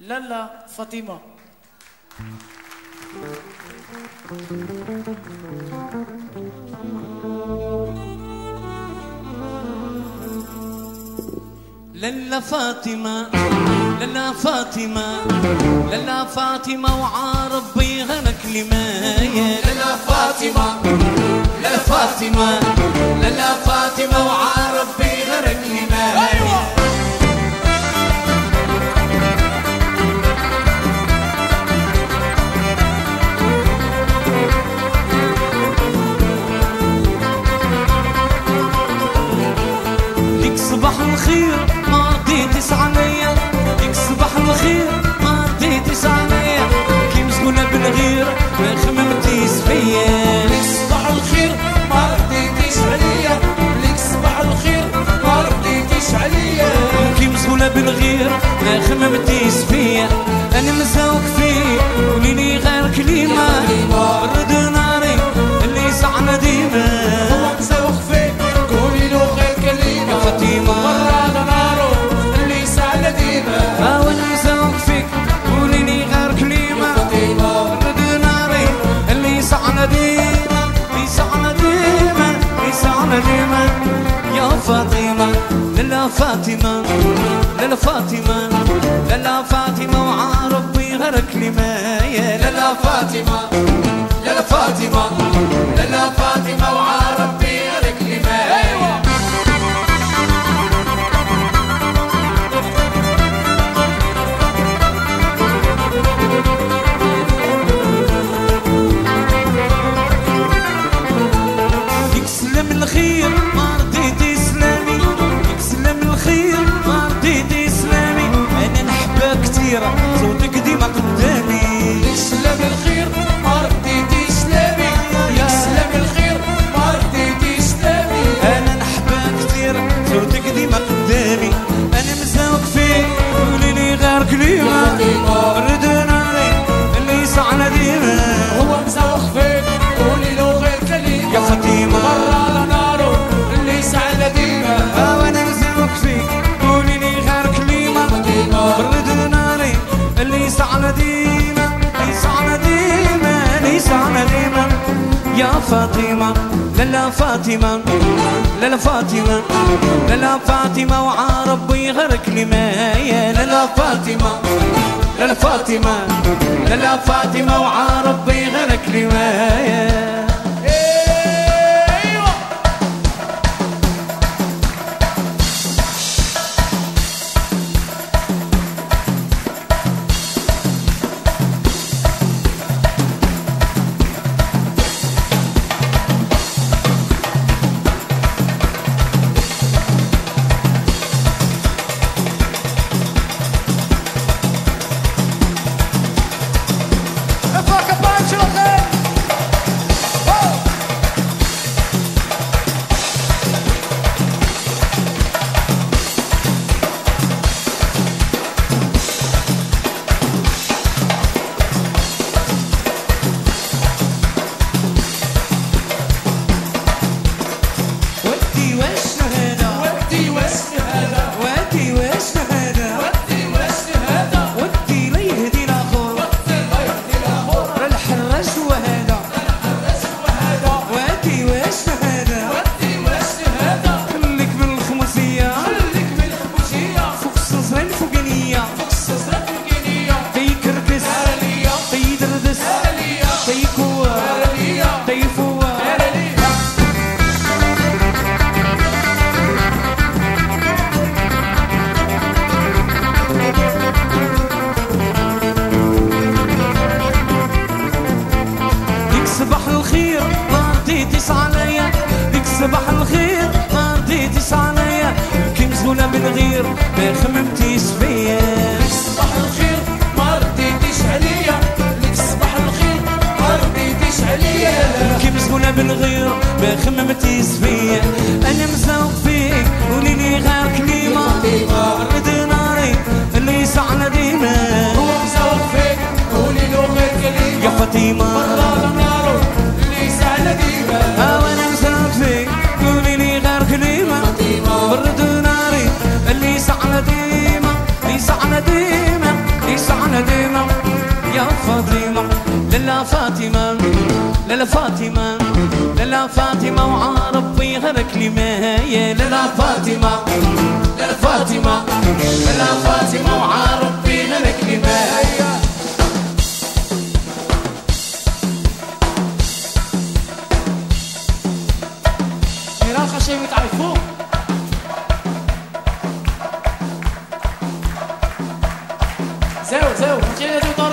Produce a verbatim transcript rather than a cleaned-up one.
لالا فاطمة. لالا فاطمة لالا فاطمة لالا فاطمة وعاربي غير كلماية. لالا فاطمة لالا فاطمة لالا فاطمة وعاربي غير كلماية. ليك صباح الخير ما رديتش عليا، ليك صباح الخير ما رديتش عليا، كي مسكونة بالغير ما خممتيش فيا. ليك صباح الخير ما رديتش عليا، ليك صباح الخير ما رديتش عليا، كي مسكونة بالغير ما خممتيش فيا. انا مزوق فيك قوليلي غير كلمة، برد ناري اللي يسعنا ديما. هو مزوق فيك قوليلو غير كلمة، فاطمة برد نارو اللي يسعنا ديما. ها وانا مزوق فيك قوليلي غير كلمة، برد ناري اللي يسعنا ديما، يسعنا ديما يسعنا ديما. يا فاطمة لالا فاطمة لالا فاطمة لالا فاطمة وعاربي غير كلماية. لالا فاطمة لالا فاطمة لالا فاطمة وعاربي غير كلماية. يكسلم الخير ما رديتي سلامي، يكسلم الخير ما رديتي سلامي. انا نحبك كتير صوتك ديما قدامي. يكسلم الخير ما رديتي سلامي، يكسلم الخير ما رديتي سلامي. انا نحبك كتير صوتك ديما قدامي. انا مزوق فيك قوليلي غير كلمة، رد ناري اللي يسعنا ديما. هو مزوق فيك قوليلو غير كلمة، يا فاطمة برا نارو اللي يسعنا ديما. ها وانا مزوق فيك قوليلي غير كلمة، برد ناري اللي يسعنا ديما، يسعنا ديما يسعنا ديما. يا فاطمة لالا فاطمة لالا فاطمة لالا فاطمة وعاربي غير كلماية. لالا فاطمة لالا فاطمة لالا فاطمة وعاربي غير كلماية. لالا فاطمة لالا فاطمة لالا فاطمة وعربي غير كلمة يا لالا فاطمة لالا فاطمة لالا فاطمة وعربي غير كلمة ميرال خشيمي تعرفوه زاو زاو ماشي اللي يدور